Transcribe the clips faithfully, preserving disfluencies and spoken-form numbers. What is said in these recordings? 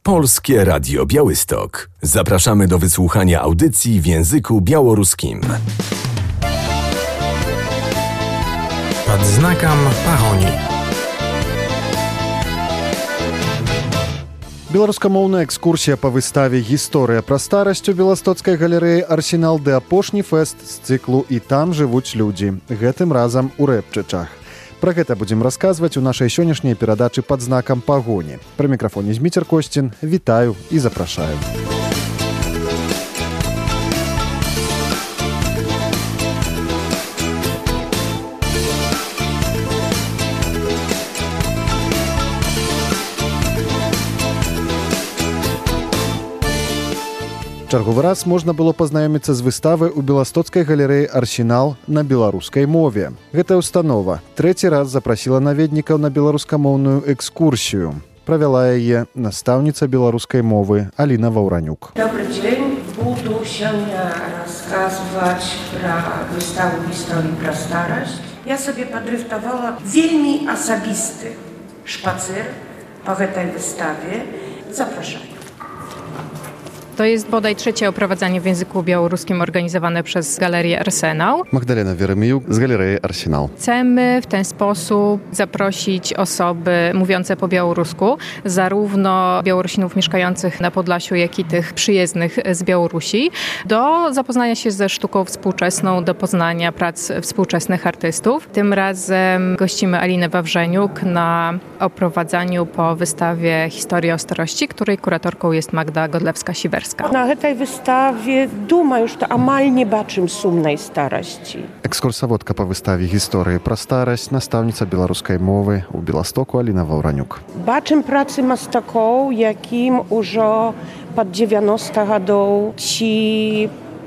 Polskie Radio Białystok. Zapraszamy do wysłuchania audycji w języku białoruskim. Pod znakом pagoni. Беларускамоўная экскурсія па выставе «Гісторыя пра старасць» у Беластоцкай галерэі «Арсенал» ды апошні фэст з цыклу «І там жывуць людзі». Гэтым разам у Рэпчычах. Пра гэта будзем расказваць у нашай сённяшняй перадачы «Пад знаком пагоні». Пры мікрафоне Зміцер Косцін. Вітаю і запрашаю. Чарговы раз можна было пазнаёміцца з выставай у Беластоцкай галерэі «Арсенал» на беларускай мове. Гэтая установа трэці раз запрасіла наведнікаў на беларускамоўную экскурсію. Правяла яе настаўніца беларускай мовы Аліна Ваўранюк. Добрый день. Буду сёння расказваць пра выставу «Гісторыі пра старасць». Я сабе падрыхтавала вельмі асабісты шпацыр па гэтай выставе. Запрашаю. To jest bodaj trzecie oprowadzanie w języku białoruskim organizowane przez Galerię Arsenał. Magdalena Wieremiuk z Galerii Arsenał. Chcemy w ten sposób zaprosić osoby mówiące po białorusku, zarówno Białorusinów mieszkających na Podlasiu, jak i tych przyjezdnych z Białorusi, do zapoznania się ze sztuką współczesną, do poznania prac współczesnych artystów. Tym razem gościmy Alinę Wawrzeniuk na oprowadzaniu po wystawie Historia o starości, której kuratorką jest Magda Godlewska-Siwerska. На гэтай выставе думаю, што амаль не бачым сумнай старасці. Экскурсаводка па выставе «Гісторыі пра старасць», настаўніца беларускай мовы ў Беластоку Аліна Ваўранюк. Бачым працы мастакоў, якім ужо пад дзевяноста гадоў, ці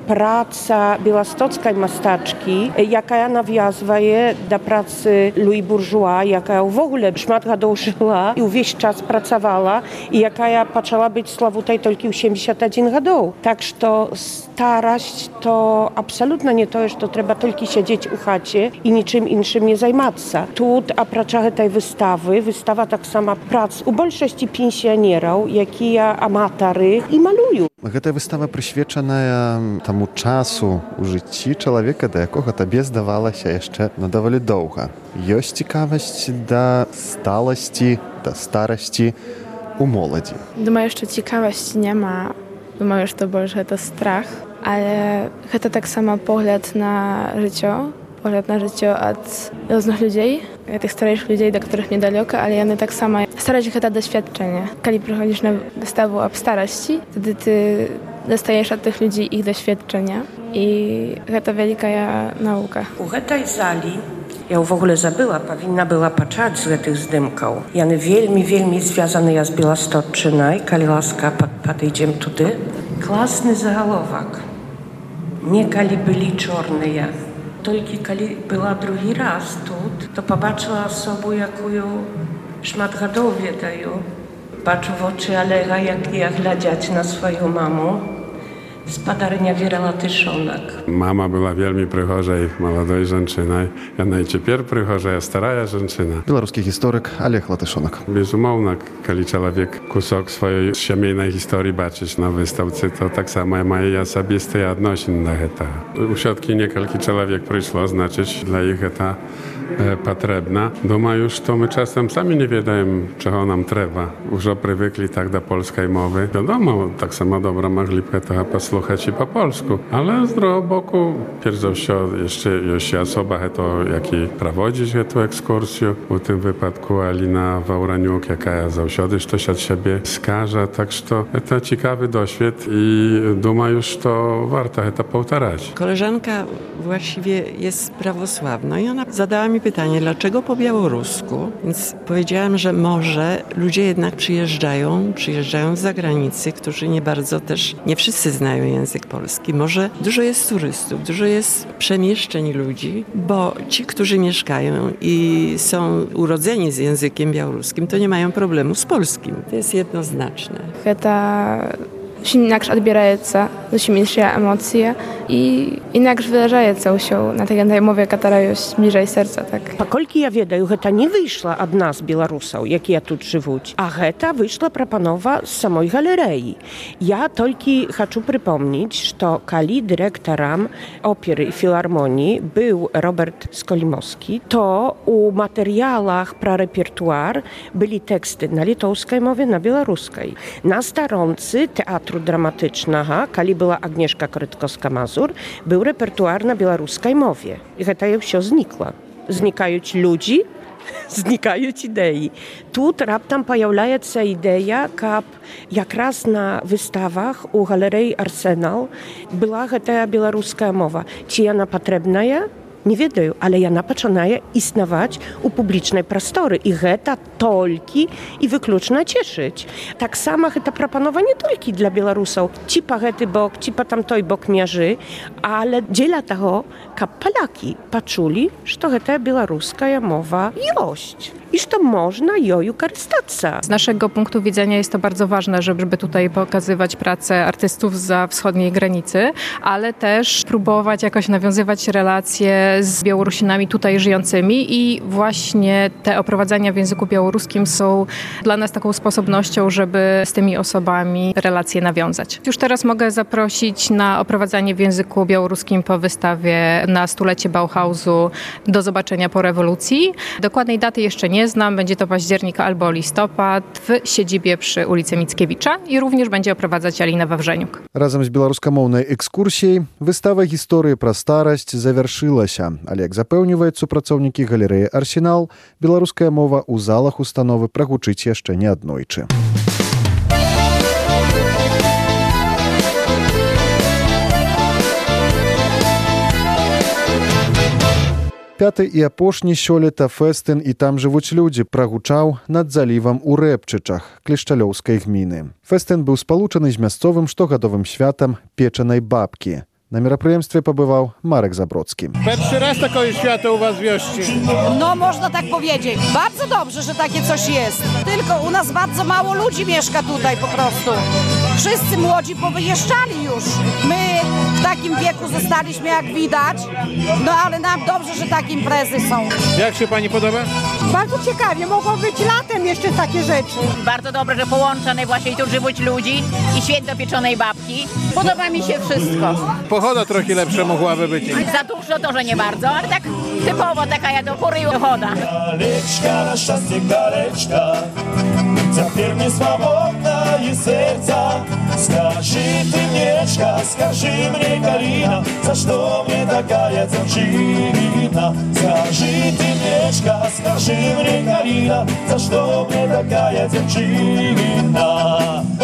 праца беластоцкай мастачкі, якая навязвае да працы Луі Буржуа, якая ўвогуле шмат гадоў жыла і ўвесь час працавала, і якая пачала быць славутай толькі ў сямдзесят адзін гадоў. Так што старасць то абсалютна не тое, што трэба толькі сядзець у хаце і нічым іншым не займацца. Тут, апрача гэтай выставы, выстава таксама прац у большасці пенсіянераў, якія аматары і малююць. Гэтая выстава прысвечаная таму часу ў жыцці чалавека, да якога табе здавалася яшчэ на даволі доўга. Ёсць цікавасць да сталасці, да старасці у моладзі. Думаю, што цікавасці няма. Думаю, што больш гэта страх. Але гэта таксама погляд на жыццё, погляд на жыццё ад розных людзей, гэтых старэйшых людзей, да которых недалёка, але яны таксама стараюць гэта дасведчанне. Калі прыходзіш на выставу аб старасці, тады ты дастаеш ад тых людзей іх дасведчання. І гэта вялікая навука. У гэтай залі я ўвогуле забыла, павінна была пачаць з гэтых здымкаў. Яны вельмі, вельмі звязаныя з Беластотчынай. Калі ласка, падыдзем туды. Класны загаловак. Некалі былі чорныя. Толькі калі была другі раз тут, то пабачыла асобу, якую шмат гадоў ведаю. Бачу вочы Алега, якія глядзяць на сваю маму. Спадарня Вера Латышонак. Mama była wielmi przechorzej, młodej żeńczynej. Ja najciepier przechorzej, stara żeńczyna. Беларускі гісторык Олег Латышонак. Безумоўна, калі чалавек кусок swojej сямейнай гісторыі бачыць на выстаўцы, то так само мае асабістыя адносіны да гэтага. Усё-ткі некалькі чалавек прыйшло, значыць, для іх гэта potrzebna. Думаю, що ми часом самі не ведаємо, чого нам треба. Уже привикли так до польської мови. Wiadomo, так само добре могли б того послухати і по-польську. Але з другого боку, перш за все, jeszcze jest osoba, jaka prowadzi tę ekskursję. W tym wypadku Alina Wałraniuk, jaka zawsze coś od siebie skaże. Tak, że to ciekawy doświad i думаю, że warto to powtarzać. Koleżanka właściwie jest prawosławna i ona zadała mi pytanie, dlaczego po białorusku? Więc powiedziałam, że może ludzie jednak przyjeżdżają, przyjeżdżają z zagranicy, którzy nie bardzo też, nie wszyscy znają język polski. Może dużo jest turystów, dużo jest przemieszczeń ludzi, bo ci, którzy mieszkają i są urodzeni z językiem białoruskim, to nie mają problemu z polskim. To jest jednoznaczne. Это очень инакше отбирается, очень меньше эмоции. i inakš wyrażaється ўсё на такой мове, которая ёсць бліжэй сердца. Так. Паколькі я ведаю, гэта не выйшла ад нас, беларусаў, якія тут жывуць, а гэта выйшла прапанова з самой галерэі. Я толькі хачу прыпомніць, што калі дырэктарам оперы і філармоніі быў Роберт Сколімовскі, то у матэрыялах пра рэпертуар былі тэксты на літоўскай мове, на беларускай. На старонцы тэатру драматычнага, калі была Агнешка Крыткоска-Мазур, быў рэпертуар на беларускай мове. І гэта ўсё знікла. Знікаюць людзі, знікаюць ідэі. Тут раптам паяўляецца ідэя, каб якраз на выставах у галерэі «Арсенал» была гэтая беларуская мова. Ці яна патрэбная? Не ведаю, але яна пачынае існаваць у публічнай прасторы, і гэта толькі і выключна цешыць. Таксама гэта прапанова не толькі для беларусаў, ці па гэты бок, ці па тамтой бок мяжы, але дзеля таго, каб палякі пачулі, што гэтая беларуская мова ёсць i że można joju korzystać. Z naszego punktu widzenia jest to bardzo ważne, żeby tutaj pokazywać pracę artystów zza wschodniej granicy, ale też próbować jakoś nawiązywać relacje z Białorusinami tutaj żyjącymi i właśnie te oprowadzania w języku białoruskim są dla nas taką sposobnością, żeby z tymi osobami relacje nawiązać. Już teraz mogę zaprosić na oprowadzanie w języku białoruskim po wystawie na stulecie Bauhausu do zobaczenia po rewolucji. Dokładnej daty jeszcze nie znam, będzie to październik albo listopad w siedzibie przy ulicy Mickiewicza i również będzie oprowadzać Alina Wawrzeniuk. Разам з беларускамоўнай экскурсіяй выстава гісторыі пра старасць завяршылася, але, як запэўніваюць супрацоўнікі галерэі «Арсенал», беларуская мова ў залах установы прагучыць яшчэ не аднойчы. Пяты і апошні сёлета фэстын «І там жывуць людзі» прагучаў над залівам у Рэпчычах Клішчалёўскай гміны. Фэстын быў спалучаны з мясцовым штогадовым святам печанай бабкі. Na мероприемстве побывал Marek Zabrocki. Pierwszy raz takiego świata u was wiości. No można tak powiedzieć. Bardzo dobrze, że takie coś jest. Tylko u nas bardzo mało ludzi mieszka tutaj po prostu. Wszyscy młodzi powyjeżdżali już. My w takim wieku zostaliśmy jak widać. No ale nam dobrze, że takie imprezy są. Jak się pani podoba? Bardzo ciekawie. Mogło być latem jeszcze takie rzeczy. Bardzo dobre, że połączone właśnie tu żywność ludzi i święto pieczonej babki. Podoba mi się wszystko. Pochoda trochę lepsza mogłaby być. Za dużo to, że nie bardzo, ale tak typowo taka jak do pory i choda. Galeczka, na szczęście galeczka, zapiernie swobodna i serca. Skarży ty mieszka, skarży mnie Kalina, za co mnie taka dziewczyna. Skarży ty mieszka, skarży mnie Kalina, za co mnie taka dziewczyna.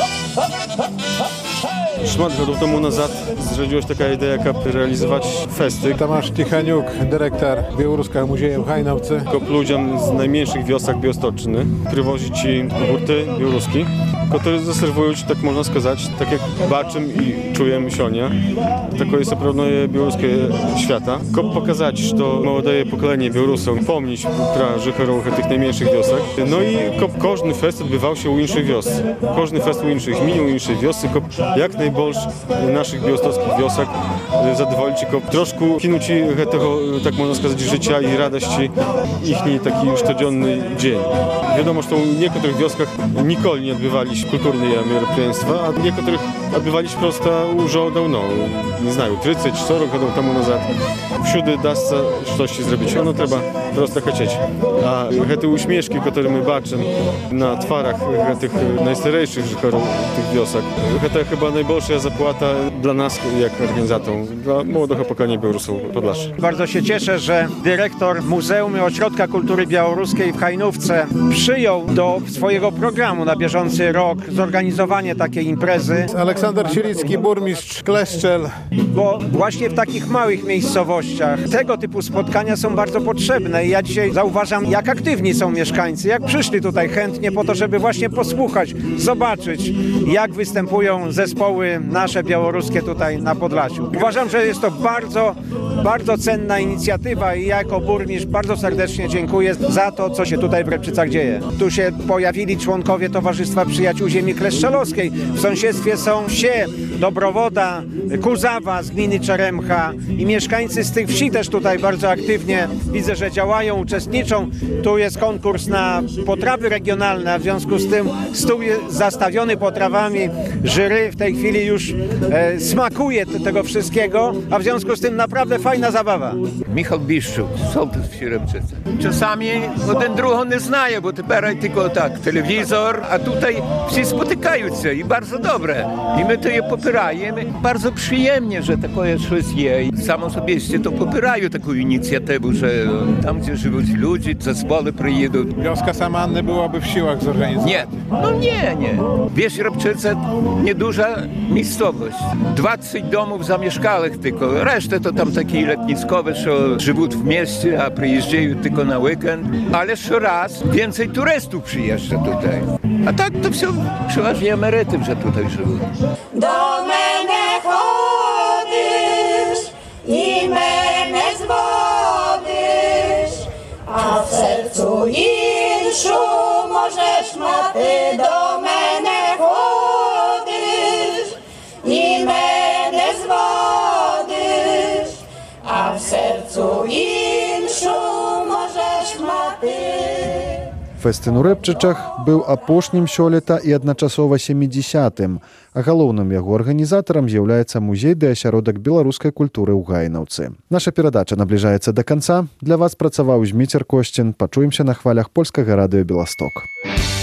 Szmat lat temu nazad zrodziła się taka idea, jak realizować festy. Tomasz Tichaniuk, dyrektor Białoruskiego Muzeum w Hajnowce. Kop ludziom z najmniejszych wiosek Biostoczny przywozić im hurty białoruskie, które zaserwują, tak można сказать, tak jak baczym i czujem sionia. Takie jest oprawne białoruskie świata. Kop pokazać, że młode pokolenie Białorusów pomnieć pra życherów tych najmniejszych wiosek. No i kop każdy fest odbywał się u innych wiosek. Każdy fest u innych gmin, u innych wiosek. Kop jak najbardziej naszych białostowskich wiosek zadowolić, kop troszkę kinuć tego, tak można сказать, życia i radości ich taki codzienny dzień. Wiadomo, że w niektórych wioskach nigdy nie odbywali się kulturne мероприятия, a w niektórych odbywali się prosto już dawno, nie znają, trzydzieści czterdzieści lat temu nazad. Wszędzie da się coś zrobić, no trzeba prosto chcieć. A te uśmieszki, które my baczymy na twarzach tych najstarszych życherów tych wiosek, to chyba najbolsza zapłata dla nas, jak organizatorów, dla młodego pokolenia Białorusów Podlasia. Bardzo się cieszę, że dyrektor Muzeum i Ośrodka Kultury Białoruskiej w Hajnówce przyjął do swojego programu na bieżący rok zorganizowanie takiej imprezy. Aleksander Sielicki, burmistrz Kleszczel. Bo właśnie w takich małych miejscowościach tego typu spotkania są bardzo potrzebne i ja dzisiaj zauważam, jak aktywni są mieszkańcy, jak przyszli tutaj chętnie po to, żeby właśnie posłuchać, zobaczyć, jak występują zespoły nasze białoruskie tutaj na Podlasiu. Uważam, że jest to bardzo, bardzo cenna inicjatywa i ja jako burmistrz bardzo serdecznie dziękuję za to, co się tutaj w Repczycach dzieje. Tu się pojawili członkowie Towarzystwa Przyjaciół spotkać u ziemi kleszczalowskiej. W sąsiedztwie są wsie Dobrowoda, Kuzawa z gminy Czeremcha i mieszkańcy z tych wsi też tutaj bardzo aktywnie widzę, że działają, uczestniczą. Tu jest konkurs na potrawy regionalne, a w związku z tym stół jest zastawiony potrawami. Jury w tej chwili już e, smakuje tego wszystkiego, a w związku z tym naprawdę fajna zabawa. Michał Biszczuk, sołtys wsi Repczyce. Czasami jeden drugiego nie znaje, bo teraz tylko tak, telewizor, a tutaj wszyscy spotykają się i bardzo dobre. I my to je popieramy. Bardzo przyjemnie, że takie coś jest. Sam osobiście to popierają taką inicjatywę, że tam, gdzie żyją ludzie, zespoły przyjedą. Wioska sama nie byłaby w siłach zorganizować? Nie, no nie, nie. Wieś Repczyce nieduża miejscowość. dwadzieścia domów zamieszkałych tylko. Resztę to tam takie letniskowe, że żyją w mieście, a przyjeżdżają tylko na weekend. Ale co raz więcej turystów przyjeżdża tutaj. A tak to все przeważnie emeryty, że tutaj żyją. Do mnie chodzisz i mnie zwodzisz, a w sercu inszu możesz ma ty. Do mnie chodzisz i mnie zwodzisz, a w sercu inszu możesz ma ty. Фэстын у Рэпчычах быў апошнім сёлета і адначасова сямідзесятым, а галоўным яго арганізатарам з'яўляецца музей ды асяродак беларускай культуры ў Гайнаўцы. Наша перадача набліжаецца да канца. Для вас працаваў Зміцер Косцін. Пачуемся на хвалях польскага радыё Беласток.